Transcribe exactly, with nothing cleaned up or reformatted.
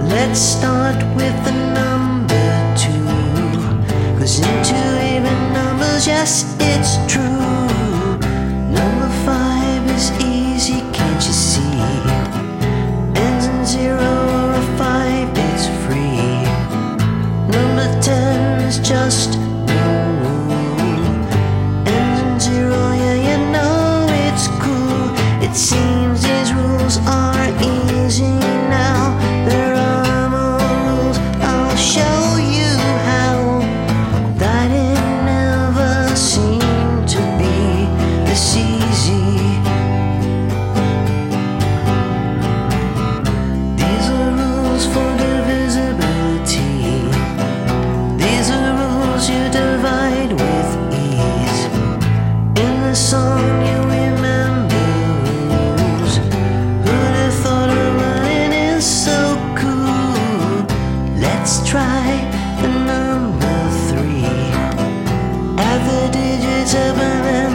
Let's start with the number two, 'cause into even numbers, yes, it's true. Number five is easy, can't you see? Ends in zero or a five, it's free. Number ten is just no rule. Ends in zero, yeah, you know it's cool. It seems these rules are easy now. There are more rules, I'll show you how. That it never seemed to be this easy. These are rules for divisibility. These are rules you divide with ease. In the song you remember rules. Who'd have thought of running is so cool? Let's try the number three. Add the digits up and then